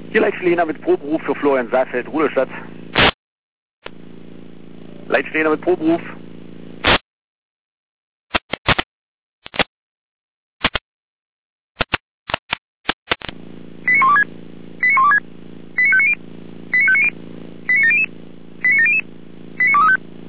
Hier Leitstehender mit Proberuf für Florian Saalfeld, Ruderstadt. Leitstehender mit Proberuf.